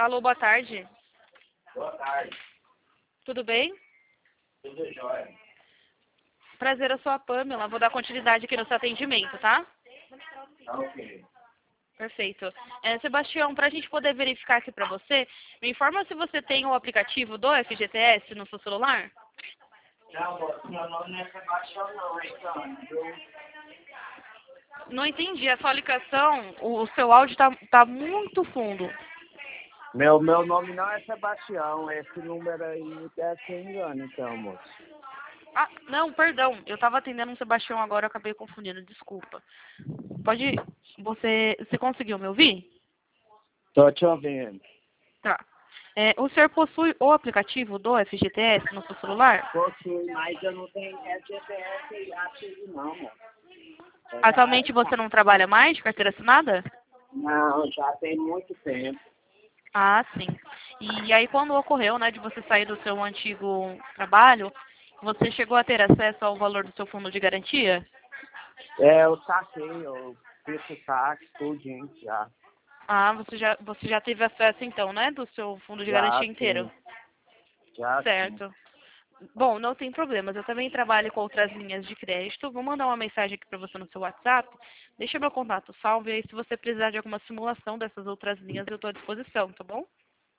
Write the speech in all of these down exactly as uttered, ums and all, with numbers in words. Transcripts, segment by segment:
Alô, boa tarde. Boa tarde. Tudo bem? Tudo jóia. Prazer, eu sou a Pamela. Vou dar continuidade aqui no seu atendimento, tá? Tá ok. Perfeito. É, Sebastião, para a gente poder verificar aqui para você, me informa se você tem o aplicativo do F G T S no seu celular? Não, moço, meu nome não é Sebastião não, então. Eu... Não entendi. A sua ligação, o, o seu áudio tá, tá muito fundo. Meu, meu nome não é Sebastião, esse número aí deve ser engano, então, moço. Ah, não, perdão. Eu estava atendendo um Sebastião agora, eu acabei confundindo. Desculpa. Pode... Você, você conseguiu me ouvir? Tô te ouvindo. Tá. É, o senhor possui o aplicativo do F G T S no seu celular? Possui, mas eu não tenho F G T S ativo não, moço. Eu Atualmente já... você não trabalha mais de carteira assinada? Não, já tem muito tempo. Ah, sim. E aí quando ocorreu, né, de você sair do seu antigo trabalho, você chegou a ter acesso ao valor do seu fundo de garantia? É, eu saquei, eu fiz o saque, tudinho já. Ah, você já, você já teve acesso então, né, do seu fundo de Já garantia inteiro? sim, já sim. Certo. Bom, não tem problemas. Eu também trabalho com outras linhas de crédito. Vou mandar uma mensagem aqui para você no seu WhatsApp. Deixa meu contato salvo e aí se você precisar de alguma simulação dessas outras linhas, eu estou à disposição, tá bom?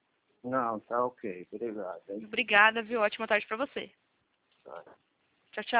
Não, tá ok, obrigado, hein? Obrigada, viu? Ótima tarde para você. Tá. Tchau, tchau.